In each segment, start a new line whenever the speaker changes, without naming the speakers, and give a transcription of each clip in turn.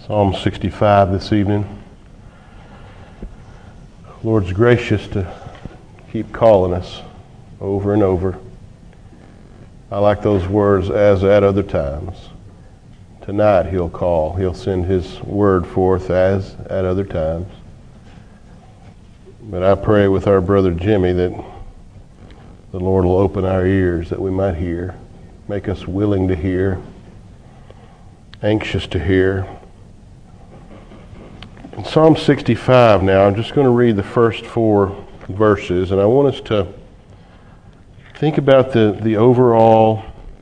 Psalm 65 this evening. Lord's gracious to keep calling us over and over. I like those words, as at other times. Tonight He'll call. He'll send His word forth as at other times. But I pray with our brother Jimmy that the Lord will open our ears that we might hear, make us willing to hear, anxious to hear. In Psalm 65 now, I'm just going to read the first 4 verses, and I want us to think about the overall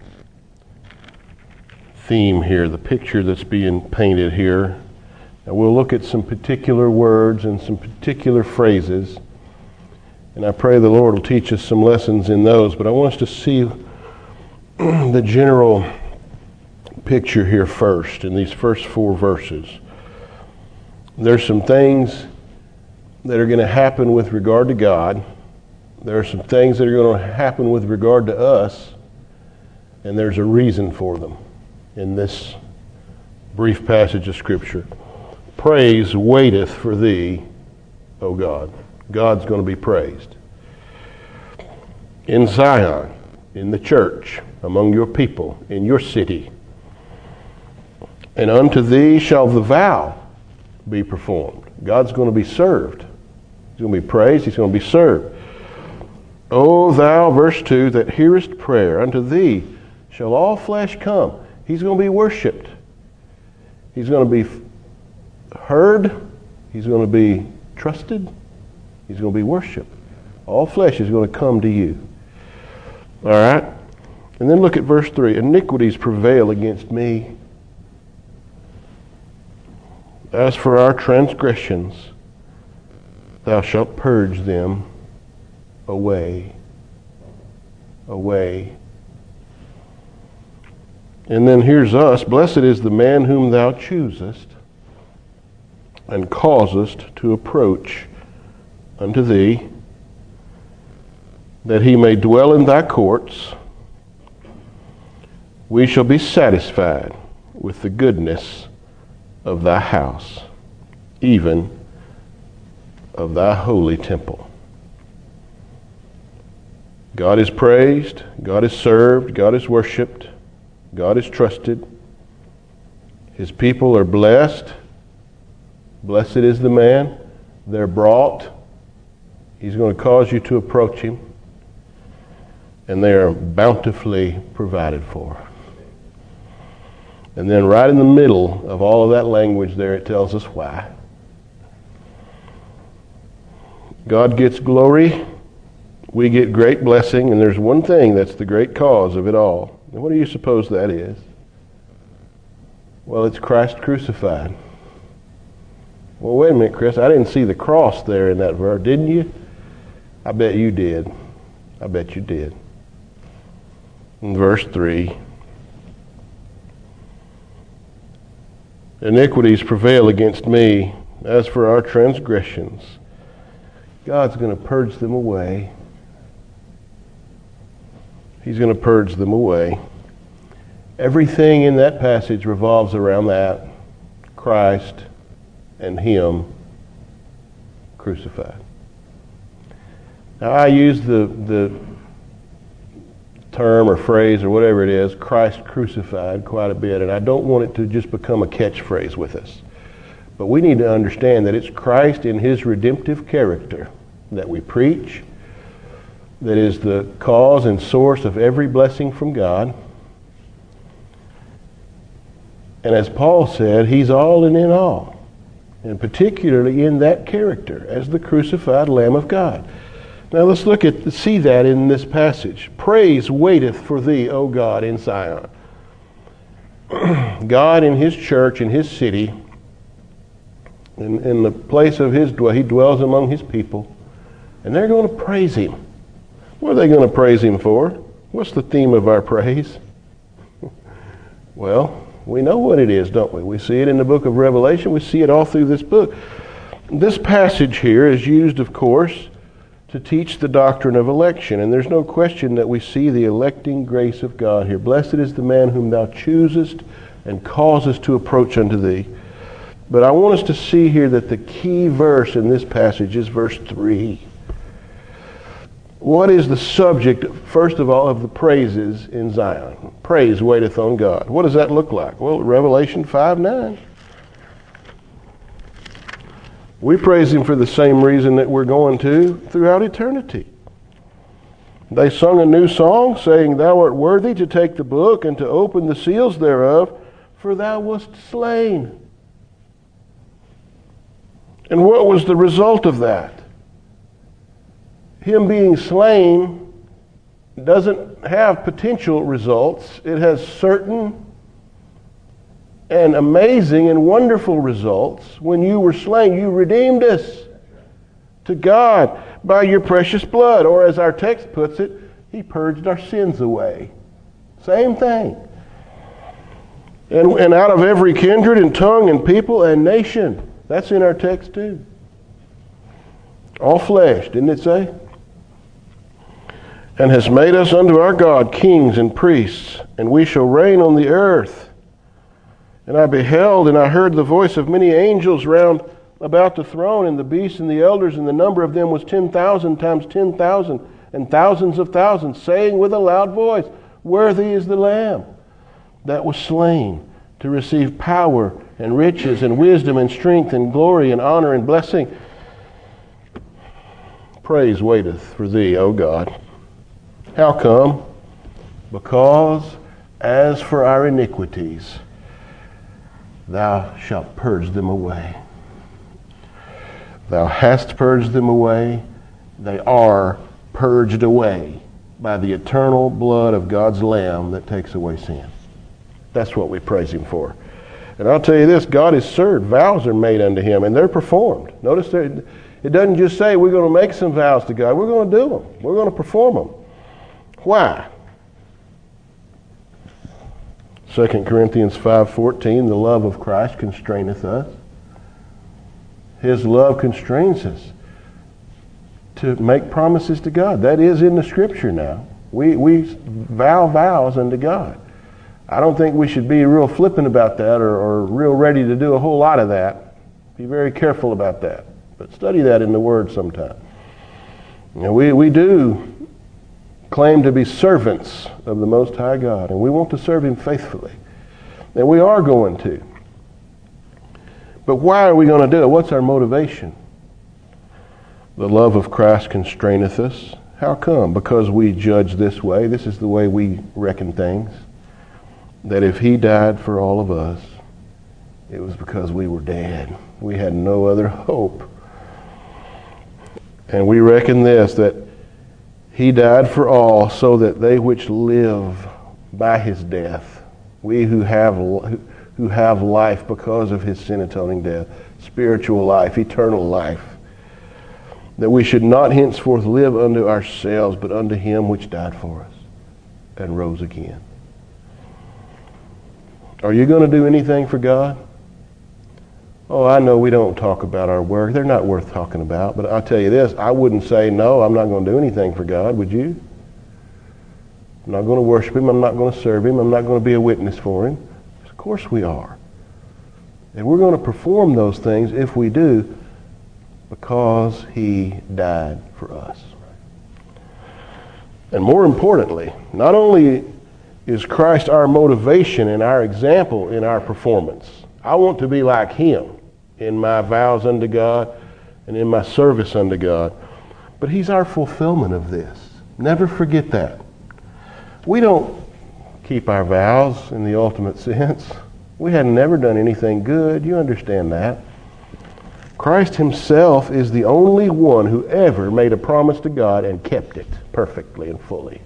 theme here, the picture that's being painted here. And we'll look at some particular words and some particular phrases, and I pray the Lord will teach us some lessons in those, but I want us to see the general picture here first in these first 4 verses. There's some things that are going to happen with regard to God. There are some things that are going to happen with regard to us, and there's a reason for them in this brief passage of Scripture. Praise waiteth for thee, O God. God's going to be praised. In Zion, in the church, among your people, in your city. And unto thee shall the vow be performed. God's going to be served. He's going to be praised. He's going to be served. O thou, verse 2, that hearest prayer, unto thee shall all flesh come. He's going to be worshipped. He's going to be heard. He's going to be trusted. He's going to be worshipped. All flesh is going to come to you. All right? And then look at verse 3. Iniquities prevail against me. As for our transgressions, thou shalt purge them away. Away. And then here's us. Blessed is the man whom thou choosest and causest to approach unto thee, that he may dwell in thy courts. We shall be satisfied with the goodness of thy house, even of thy holy temple. God is praised, God is served, God is worshipped, God is trusted. His people are blessed. Blessed is the man. They're brought. He's going to cause you to approach Him. And they are bountifully provided for. And then right in the middle of all of that language there, it tells us why. God gets glory, we get great blessing, and there's one thing that's the great cause of it all. And what do you suppose that is? Well, it's Christ crucified. Well, wait a minute, Chris, I didn't see the cross there in that verse, didn't you? I bet you did. I bet you did. In verse 3, iniquities prevail against me. As for our transgressions, God's going to purge them away. He's going to purge them away. Everything in that passage revolves around that. Christ and Him crucified. Now I use the term or phrase or whatever it is, Christ crucified, quite a bit, and I don't want it to just become a catchphrase with us. But we need to understand that it's Christ in His redemptive character that we preach, that is the cause and source of every blessing from God. And as Paul said, He's all and in all, and particularly in that character as the crucified Lamb of God. Now let's see that in this passage. Praise waiteth for thee, O God, in Zion. God in His church, in His city, in the place of His dwelling, He dwells among His people, and they're going to praise Him. What are they going to praise Him for? What's the theme of our praise? Well, we know what it is, don't we? We see it in the book of Revelation. We see it all through this book. This passage here is used, of course, to teach the doctrine of election. And there's no question that we see the electing grace of God here. Blessed is the man whom thou choosest and causest to approach unto thee. But I want us to see here that the key verse in this passage is verse 3. What is the subject, first of all, of the praises in Zion? Praise waiteth on God. What does that look like? Well, Revelation 5:9. We praise Him for the same reason that we're going to throughout eternity. They sung a new song, saying, Thou art worthy to take the book and to open the seals thereof, for Thou wast slain. And what was the result of that? Him being slain doesn't have potential results. It has certain and amazing and wonderful results. When you were slain, you redeemed us to God by your precious blood. Or as our text puts it, He purged our sins away. Same thing. And out of every kindred and tongue and people and nation. That's in our text too. All flesh, didn't it say? And has made us unto our God kings and priests, and we shall reign on the earth. And I beheld, and I heard the voice of many angels round about the throne, and the beasts and the elders, and the number of them was 10,000 times 10,000, and thousands of thousands, saying with a loud voice, Worthy is the Lamb that was slain to receive power and riches and wisdom and strength and glory and honor and blessing. Praise waiteth for thee, O God. How come? Because as for our iniquities, Thou shalt purge them away. Thou hast purged them away. They are purged away by the eternal blood of God's Lamb that takes away sin. That's what we praise Him for. And I'll tell you this, God is served. Vows are made unto Him, and they're performed. Notice it doesn't just say we're going to make some vows to God. We're going to do them. We're going to perform them. Why? 2 Corinthians 5:14, the love of Christ constraineth us. His love constrains us to make promises to God. That is in the Scripture now. We vow vows unto God. I don't think we should be real flippant about that or real ready to do a whole lot of that. Be very careful about that. But study that in the Word sometime. We do claim to be servants of the Most High God, and we want to serve Him faithfully. And we are going to. But why are we going to do it? What's our motivation? The love of Christ constraineth us. How come? Because we judge this way. This is the way we reckon things. That if He died for all of us, it was because we were dead. We had no other hope. And we reckon this, that He died for all, so that they which live by His death, we who have life because of His sin-atoning death, spiritual life, eternal life, that we should not henceforth live unto ourselves, but unto Him which died for us and rose again. Are you going to do anything for God? Oh, I know we don't talk about our work. They're not worth talking about. But I'll tell you this, I wouldn't say, no, I'm not going to do anything for God, would you? I'm not going to worship Him. I'm not going to serve Him. I'm not going to be a witness for Him. Of course we are. And we're going to perform those things if we do, because He died for us. And more importantly, not only is Christ our motivation and our example in our performance, I want to be like Him in my vows unto God and in my service unto God. But He's our fulfillment of this. Never forget that. We don't keep our vows in the ultimate sense. We had never done anything good. You understand that. Christ Himself is the only one who ever made a promise to God and kept it perfectly and fully.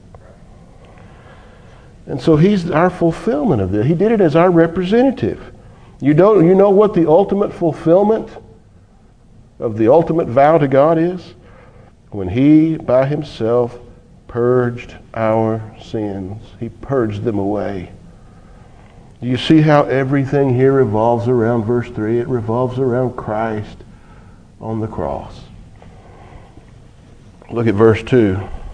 And so He's our fulfillment of this. He did it as our representative. You know what the ultimate fulfillment of the ultimate vow to God is? When He, by Himself, purged our sins. He purged them away. Do you see how everything here revolves around verse 3? It revolves around Christ on the cross. Look at verse 2.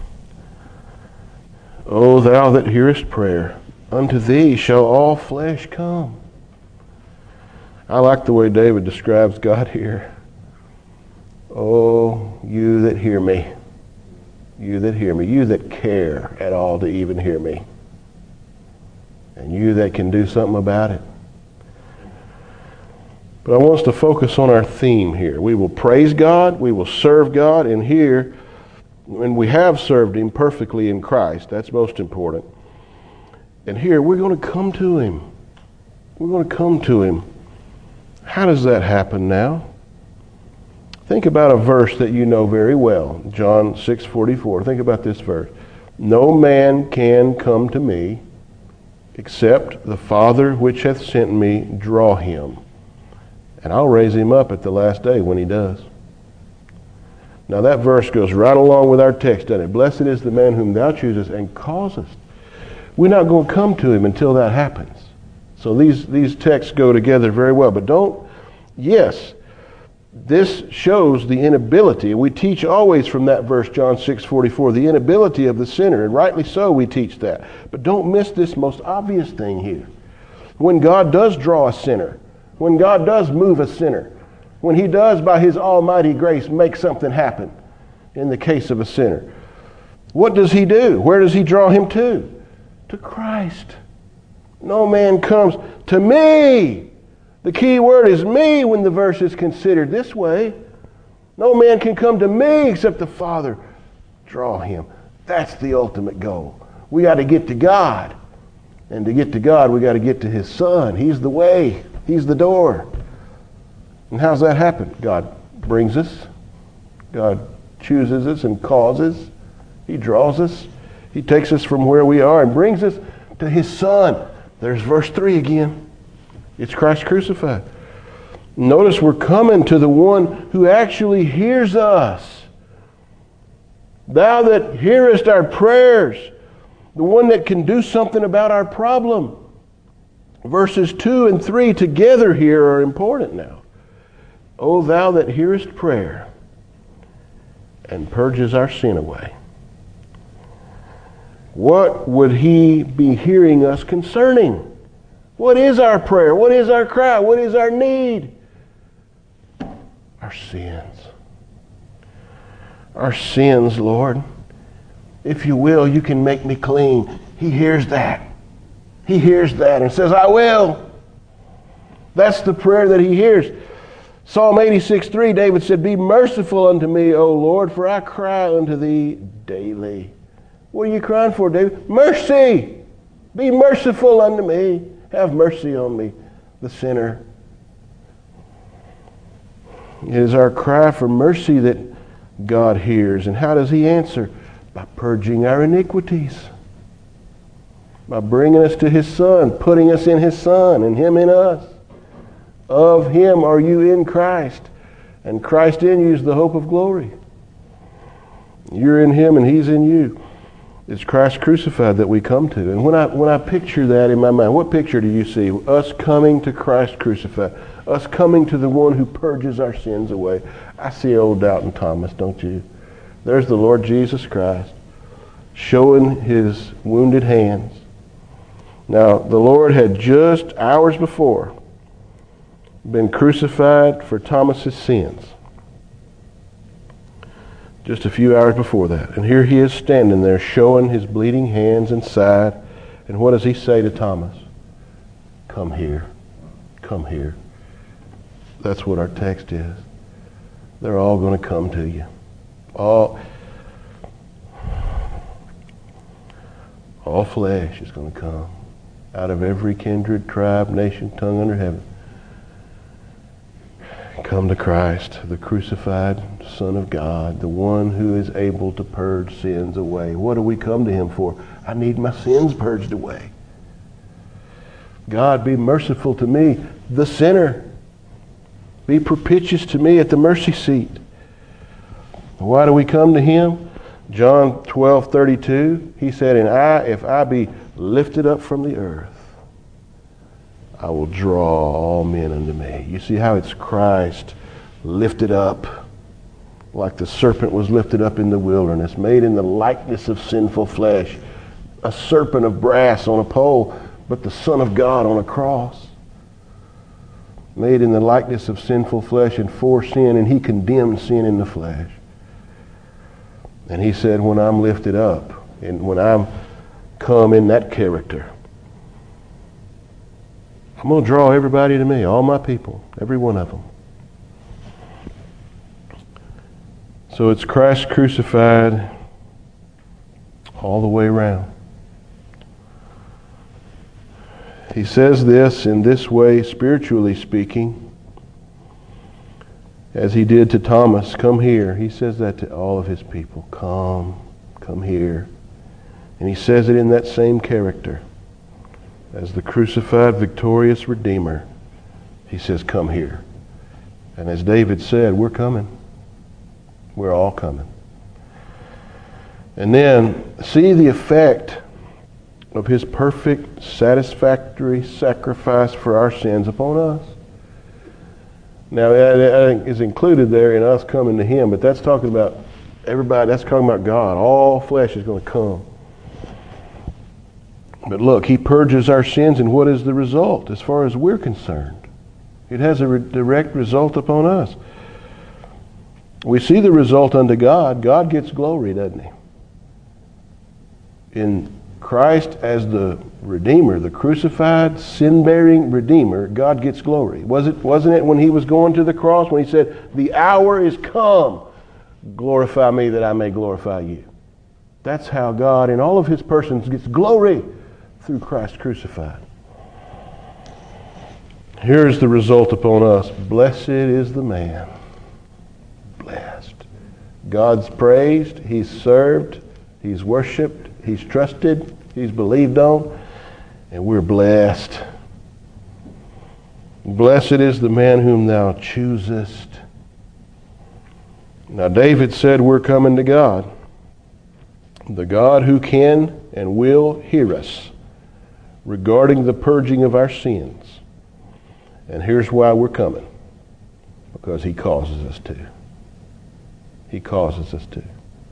O thou that hearest prayer, unto thee shall all flesh come. I like the way David describes God here. Oh, you that hear me. You that hear me. You that care at all to even hear me. And you that can do something about it. But I want us to focus on our theme here. We will praise God, we will serve God, and here, when we have served Him perfectly in Christ, that's most important. And here, we're going to come to Him. We're going to come to Him. How does that happen now? Think about a verse that you know very well, John 6:44. Think about this verse. No man can come to me except the Father which hath sent me draw him. And I'll raise him up at the last day when he does. Now that verse goes right along with our text, doesn't it? Blessed is the man whom thou choosest and causest. We're not going to come to him until that happens. So these texts go together very well. But yes, this shows the inability. We teach always from that verse, John 6:44, the inability of the sinner. And rightly so we teach that. But don't miss this most obvious thing here. When God does draw a sinner, when God does move a sinner, when He does by His almighty grace make something happen in the case of a sinner, what does He do? Where does He draw him to? To Christ. No man comes to me. The key word is me when the verse is considered this way. No man can come to me except the Father draw him. That's the ultimate goal. We got to get to God. And to get to God, we got to get to His Son. He's the way. He's the door. And how's that happen? God brings us. God chooses us and causes. He draws us. He takes us from where we are and brings us to His Son. There's verse 3 again. It's Christ crucified. Notice we're coming to the one who actually hears us. Thou that hearest our prayers, the one that can do something about our problem. Verses 2 and 3 together here are important now. O thou that hearest prayer and purges our sin away. What would He be hearing us concerning? What is our prayer? What is our cry? What is our need? Our sins. Our sins, Lord. If you will, you can make me clean. He hears that. He hears that and says, I will. That's the prayer that He hears. Psalm 86:3, David said, Be merciful unto me, O Lord, for I cry unto Thee daily. What are you crying for, David? Mercy! Be merciful unto me. Have mercy on me, the sinner. It is our cry for mercy that God hears. And how does He answer? By purging our iniquities. By bringing us to His Son, putting us in His Son, and Him in us. Of Him are you in Christ, and Christ in you is the hope of glory. You're in Him and He's in you. It's Christ crucified that we come to. And when I picture that in my mind, what picture do you see? Us coming to Christ crucified. Us coming to the one who purges our sins away. I see old Doubting Thomas, don't you? There's the Lord Jesus Christ showing His wounded hands. Now, the Lord had just hours before been crucified for Thomas's sins. Just a few hours before that. And here He is standing there showing His bleeding hands and side. And what does He say to Thomas? Come here. Come here. That's what our text is. They're all going to come to you. All flesh is going to come. Out of every kindred, tribe, nation, tongue under heaven. Come to Christ, the crucified Son of God, the one who is able to purge sins away. What do we come to Him for? I need my sins purged away. God, be merciful to me, the sinner. Be propitious to me at the mercy seat. Why do we come to Him? John 12:32, He said, And if I be lifted up from the earth, I will draw all men unto me. You see how it's Christ lifted up, like the serpent was lifted up in the wilderness, made in the likeness of sinful flesh, a serpent of brass on a pole, but the Son of God on a cross. made in the likeness of sinful flesh and for sin, and he condemned sin in the flesh. And he said, when I'm lifted up, and when I'm come in that character, I'm going to draw everybody to me, all my people, every one of them. So it's Christ crucified all the way around. He says this in this way, spiritually speaking, as he did to Thomas, come here. He says that to all of his people. Come here. And he says it in that same character. As the crucified, victorious Redeemer, he says, come here. And as David said, we're coming. We're all coming. And then see the effect of his perfect, satisfactory sacrifice for our sins upon us. Now, that is included there in us coming to him, but that's talking about everybody, that's talking about God. All flesh is going to come. But look, he purges our sins, and what is the result as far as we're concerned? It has a direct result upon us. We see the result unto God. God gets glory, doesn't he? In Christ as the Redeemer, the crucified, sin-bearing Redeemer, God gets glory. Wasn't it when he was going to the cross, when he said, the hour is come, glorify me that I may glorify you. That's how God in all of his persons gets glory, through Christ crucified. Here's the result upon us. Blessed is the man. Blessed. God's praised, he's served, he's worshiped, he's trusted, he's believed on, and we're blessed. Blessed is the man whom thou choosest. Now David said we're coming to God. The God who can and will hear us regarding the purging of our sins. And here's why we're coming. Because he causes us to. He causes us to.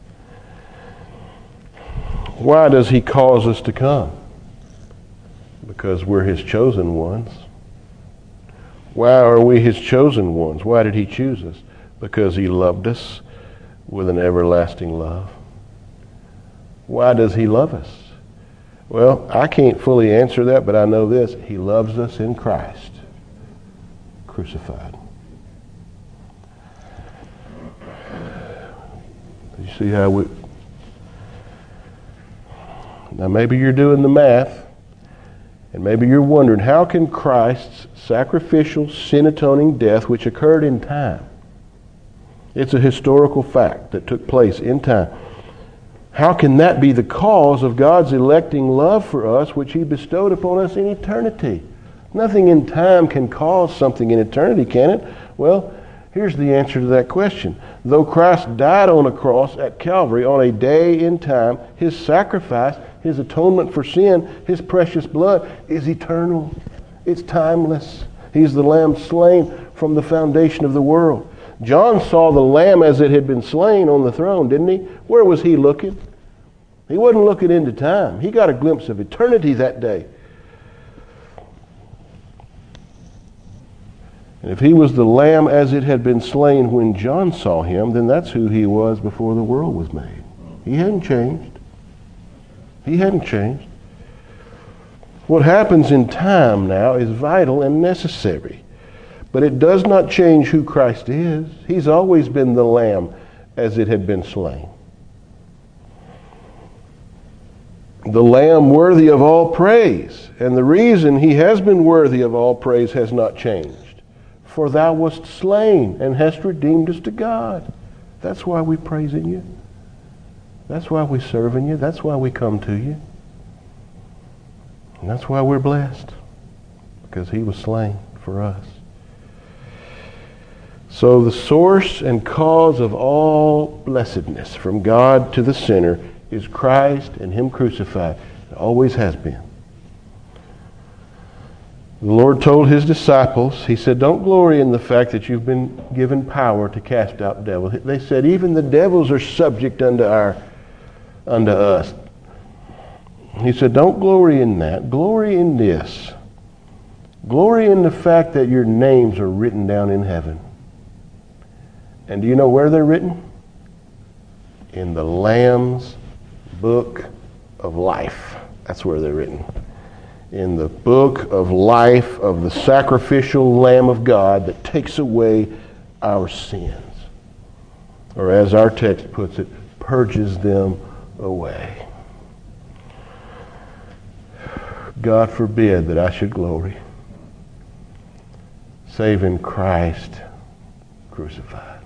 Why does he cause us to come? Because we're his chosen ones. Why are we his chosen ones? Why did he choose us? Because he loved us with an everlasting love. Why does he love us? Well, I can't fully answer that, but I know this. He loves us in Christ, crucified. You see how we... Now maybe you're doing the math, and maybe you're wondering, how can Christ's sacrificial, sin-atoning death, which occurred in time, it's a historical fact that took place in time, how can that be the cause of God's electing love for us, which he bestowed upon us in eternity? Nothing in time can cause something in eternity, can it? Well, here's the answer to that question. Though Christ died on a cross at Calvary on a day in time, his sacrifice, his atonement for sin, his precious blood is eternal. It's timeless. He's the Lamb slain from the foundation of the world. John saw the Lamb as it had been slain on the throne, didn't he? Where was he looking? He wasn't looking into time. He got a glimpse of eternity that day. And if he was the Lamb as it had been slain when John saw him, then that's who he was before the world was made. He hadn't changed. He hadn't changed. What happens in time now is vital and necessary. But it does not change who Christ is. He's always been the Lamb as it had been slain. The Lamb worthy of all praise. And the reason he has been worthy of all praise has not changed. For thou wast slain and hast redeemed us to God. That's why we praise in you. That's why we serve in you. That's why we come to you. And that's why we're blessed. Because he was slain for us. So the source and cause of all blessedness from God to the sinner is Christ and him crucified. It always has been. The Lord told his disciples, he said, don't glory in the fact that you've been given power to cast out devils. They said, even the devils are subject unto us. He said, don't glory in that. Glory in this. Glory in the fact that your names are written down in heaven. And do you know where they're written? In the Lamb's book of life. That's where they're written. In the book of life of the sacrificial Lamb of God that takes away our sins. Or as our text puts it, purges them away. God forbid that I should glory, save in Christ crucified.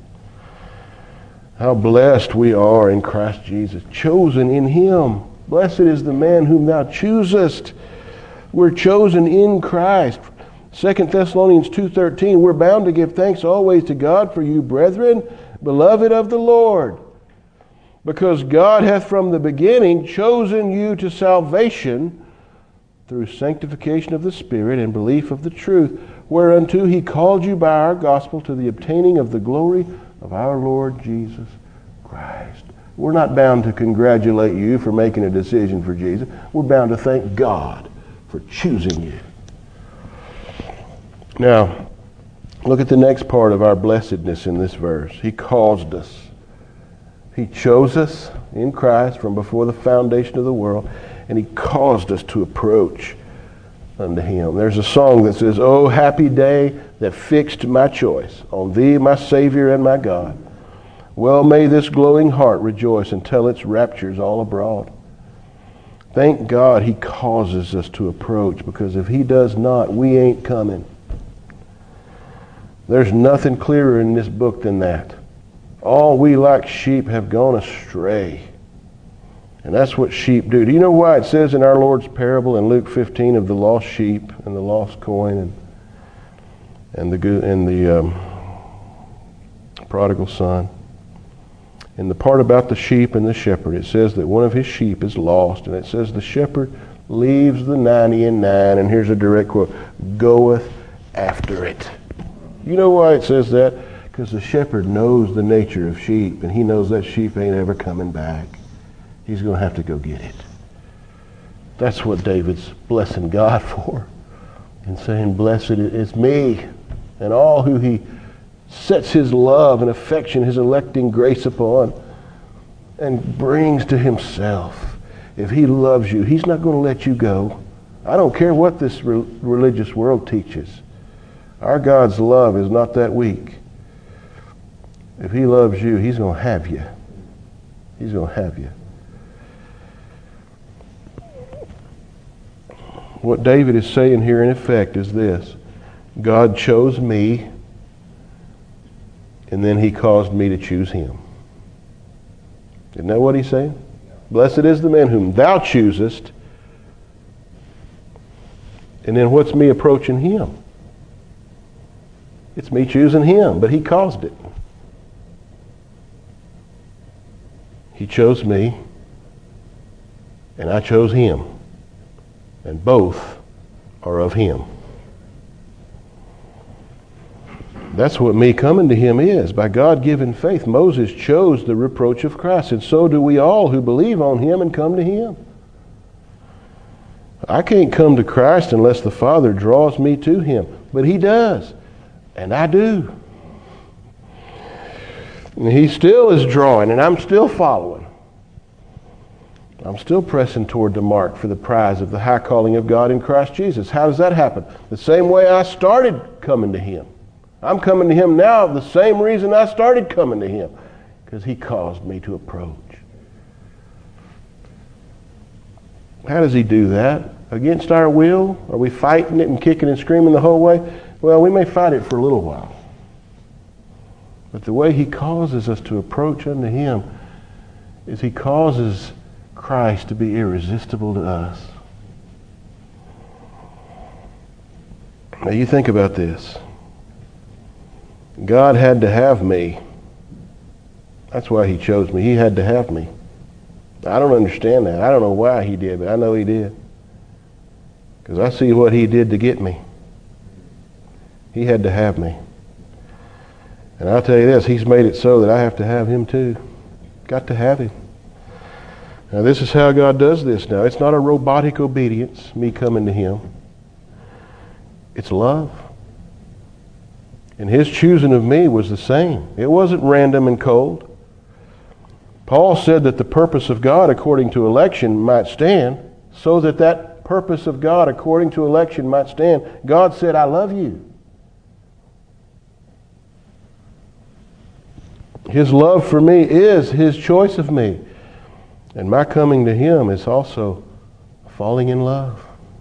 How blessed we are in Christ Jesus, chosen in Him. Blessed is the man whom thou choosest. We're chosen in Christ. 2 Thessalonians 2:13, we're bound to give thanks always to God for you, brethren, beloved of the Lord, because God hath from the beginning chosen you to salvation through sanctification of the Spirit and belief of the truth, whereunto He called you by our gospel to the obtaining of the glory of our Lord Jesus Christ. We're not bound to congratulate you for making a decision for Jesus. We're bound to thank God for choosing you. Now, look at the next part of our blessedness in this verse. He caused us. He chose us in Christ from before the foundation of the world, and He caused us to approach unto Him. There's a song that says, "Oh, happy day that fixed my choice on Thee, my Savior and my God. Well may this glowing heart rejoice and tell its raptures all abroad." Thank God He causes us to approach, because if He does not, we ain't coming. There's nothing clearer in this book than that. All we like sheep have gone astray. And that's what sheep do. Do you know why it says in our Lord's parable in Luke 15 of the lost sheep and the lost coin and the prodigal son? In the part about the sheep and the shepherd, it says that one of his sheep is lost, and it says the shepherd leaves the 99, and here's a direct quote, goeth after it. You know why it says that? Because the shepherd knows the nature of sheep, and he knows that sheep ain't ever coming back. He's going to have to go get it. That's what David's blessing God for, and saying, blessed is me, and all who He sets His love and affection, His electing grace upon, and brings to Himself. If He loves you, He's not going to let you go. I don't care what this religious world teaches. Our God's love is not that weak. If He loves you, He's going to have you. He's going to have you. What David is saying here in effect is this: God chose me, and then He caused me to choose Him. Isn't that what He's saying? Blessed is the man whom thou choosest. And then what's me approaching Him? It's me choosing Him, but He caused it. He chose me, and I chose Him. And both are of Him. That's what me coming to Him is. By God-given faith, Moses chose the reproach of Christ, and so do we all who believe on Him and come to Him. I can't come to Christ unless the Father draws me to Him, but He does, and I do. And He still is drawing, and I'm still following. I'm still pressing toward the mark for the prize of the high calling of God in Christ Jesus. How does that happen? The same way I started coming to Him. I'm coming to Him now the same reason I started coming to Him, because He caused me to approach. How does He do that? Against our will? Are we fighting it and kicking and screaming the whole way? Well, we may fight it for a little while. But the way He causes us to approach unto Him is He causes Christ to be irresistible to us. Now you think about this. God had to have me. That's why He chose me. He had to have me. I don't understand that. I don't know why He did, but I know He did. Because I see what He did to get me. He had to have me. And I'll tell you this, He's made it so that I have to have Him too. Got to have Him. Now this is how God does this now. It's not a robotic obedience, me coming to Him. It's love. And His choosing of me was the same. It wasn't random and cold. Paul said that the purpose of God according to election might stand, so that that purpose of God according to election might stand. God said, I love you. His love for me is His choice of me. And my coming to Him is also falling in love.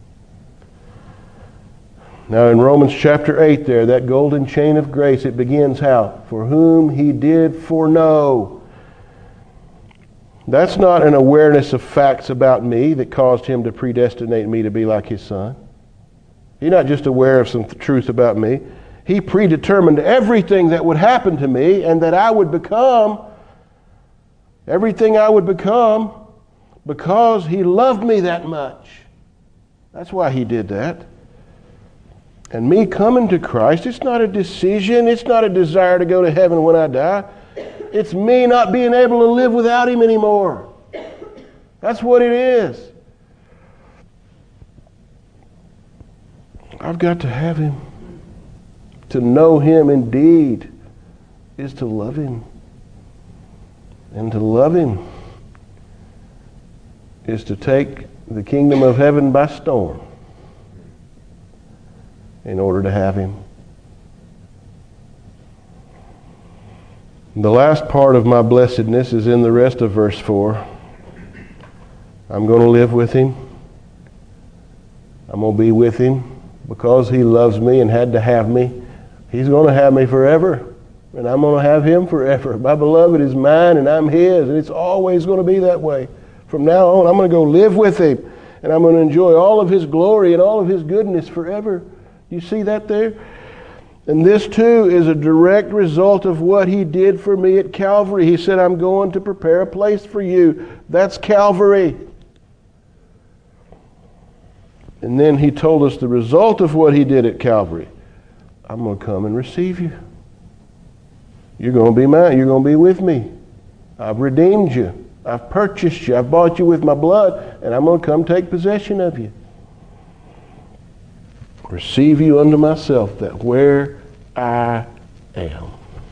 Now in Romans chapter 8 there, that golden chain of grace, it begins how? For whom He did foreknow. That's not an awareness of facts about me that caused Him to predestinate me to be like His Son. He's not just aware of some truth about me. He predetermined everything that would happen to me and that I would become, everything I would become, because He loved me that much. That's why He did that. And me coming to Christ, it's not a decision, it's not a desire to go to heaven when I die. It's me not being able to live without Him anymore. That's what it is. I've got to have Him. To know Him indeed is to love Him. And to love Him is to take the kingdom of heaven by storm in order to have Him. The last part of my blessedness is in the rest of verse 4. I'm going to live with Him. I'm going to be with Him because He loves me and had to have me. He's going to have me forever, and I'm going to have Him forever. My beloved is mine, and I'm His, and it's always going to be that way. From now on, I'm going to go live with Him, and I'm going to enjoy all of His glory and all of His goodness forever. You see that there? And this too is a direct result of what He did for me at Calvary. He said, I'm going to prepare a place for you. That's Calvary. And then He told us the result of what He did at Calvary. I'm going to come and receive you. You're going to be mine. You're going to be with me. I've redeemed you. I've purchased you. I've bought you with my blood, and I'm going to come take possession of you. Receive you unto myself, that where I am.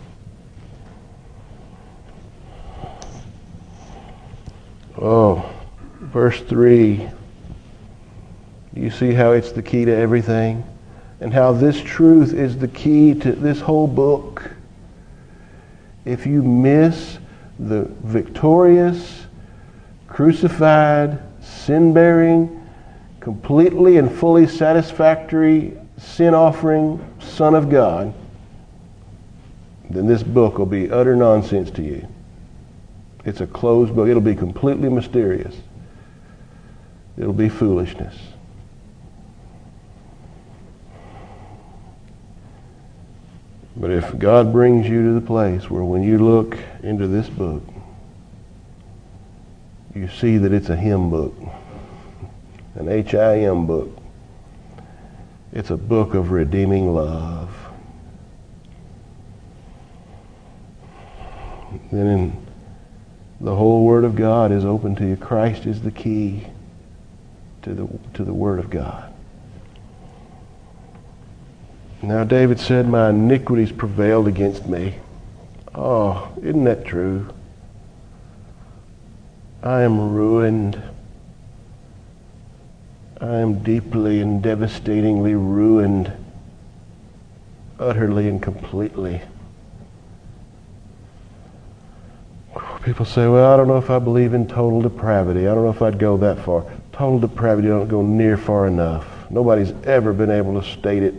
Oh, verse 3. You see how it's the key to everything? And how this truth is the key to this whole book. If you miss the victorious, crucified, sin-bearing, completely and fully satisfactory, sin-offering Son of God, then this book will be utter nonsense to you. It's a closed book. It'll be completely mysterious. It'll be foolishness. But if God brings you to the place where when you look into this book, you see that it's a hymn book, an H-I-M book. It's a book of redeeming love. Then the whole Word of God is open to you. Christ is the key to the Word of God. Now David said, my iniquities prevailed against me. Oh, isn't that true? I am ruined. I am deeply and devastatingly ruined, utterly and completely. People say, well, I don't know if I believe in total depravity. I don't know if I'd go that far. Total depravity don't go near far enough. Nobody's ever been able to state it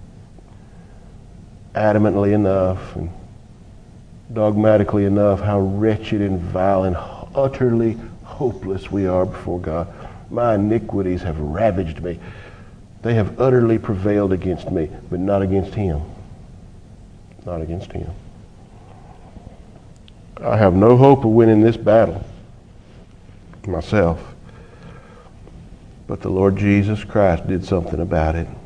adamantly enough and dogmatically enough how wretched and vile and utterly hopeless we are before God. My iniquities have ravaged me. They have utterly prevailed against me, but not against Him. Not against Him. I have no hope of winning this battle myself. But the Lord Jesus Christ did something about it.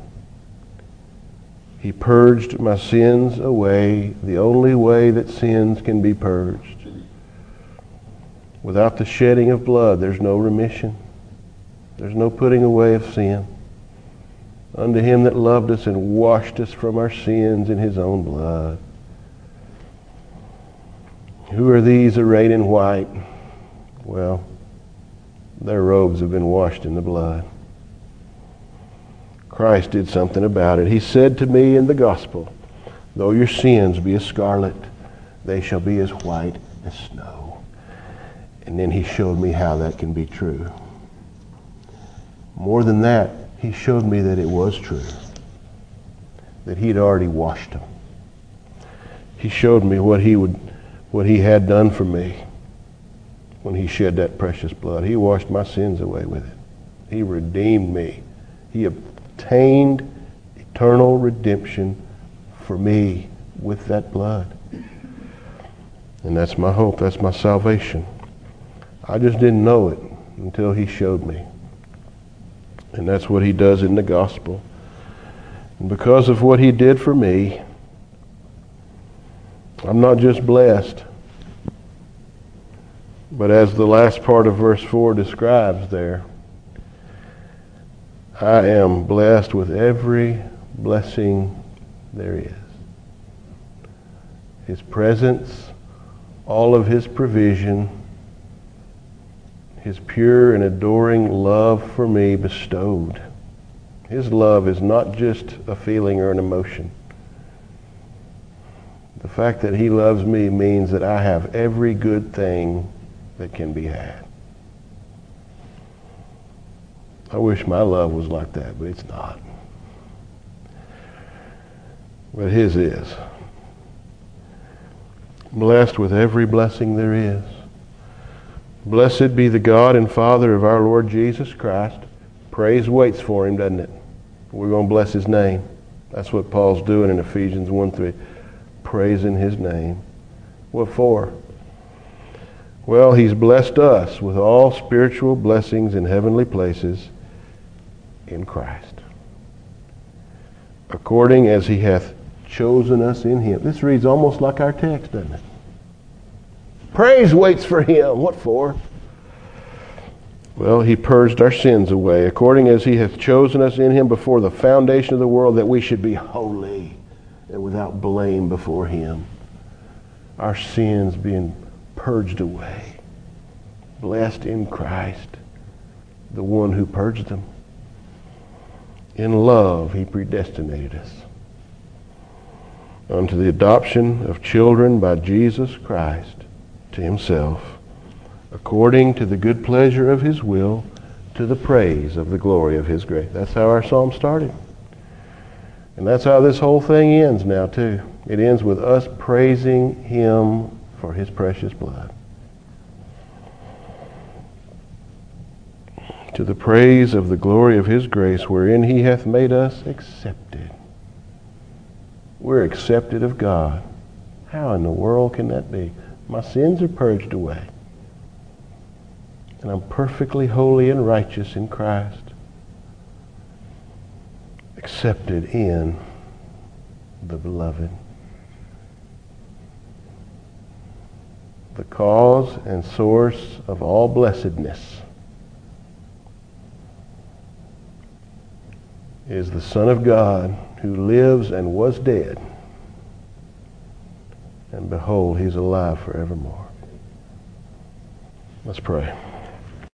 He purged my sins away, the only way that sins can be purged. Without the shedding of blood, there's no remission. There's no putting away of sin. unto him that loved us and washed us from our sins in his own blood. Who are these arrayed in white? Well, their robes have been washed in the blood. Christ did something about it. He said to me in the gospel, though your sins be as scarlet, they shall be as white as snow. And then he showed me how that can be true. More than that, he showed me that it was true, that he'd already washed them. He showed me what he had done for me when he shed that precious blood. He washed my sins away with it. He redeemed me. He obtained eternal redemption for me with that blood. And that's my hope. That's my salvation. I just didn't know it until he showed me. And that's what he does in the gospel. And because of what he did for me, I'm not just blessed, but as the last part of verse 4 describes there, I am blessed with every blessing there is. His presence, all of his provision, his pure and adoring love for me bestowed. His love is not just a feeling or an emotion. The fact that he loves me means that I have every good thing that can be had. I wish my love was like that, but it's not. But his is. Blessed with every blessing there is. Blessed be the God and Father of our Lord Jesus Christ. Praise waits for him, doesn't it? We're going to bless his name. That's what Paul's doing in Ephesians 1:3. Praising his name. What for? Well, he's blessed us with all spiritual blessings in heavenly places in Christ, according as he hath chosen us in him. This reads almost like our text, doesn't it? Praise waits for him. What for? Well, he purged our sins away, according as he hath chosen us in him before the foundation of the world, that we should be holy and without blame before him. Our sins being purged away. Blessed in Christ, the one who purged them. In love, he predestinated us unto the adoption of children by Jesus Christ to himself, according to the good pleasure of his will, to the praise of the glory of his grace. That's how our psalm started. And that's how this whole thing ends now, too. It ends with us praising him for his precious blood. To the praise of the glory of his grace, wherein he hath made us accepted. We're accepted of God. How in the world can that be? My sins are purged away. And I'm perfectly holy and righteous in Christ. Accepted in the beloved. The cause and source of all blessedness is the Son of God, who lives and was dead. And behold, he's alive forevermore. Let's pray.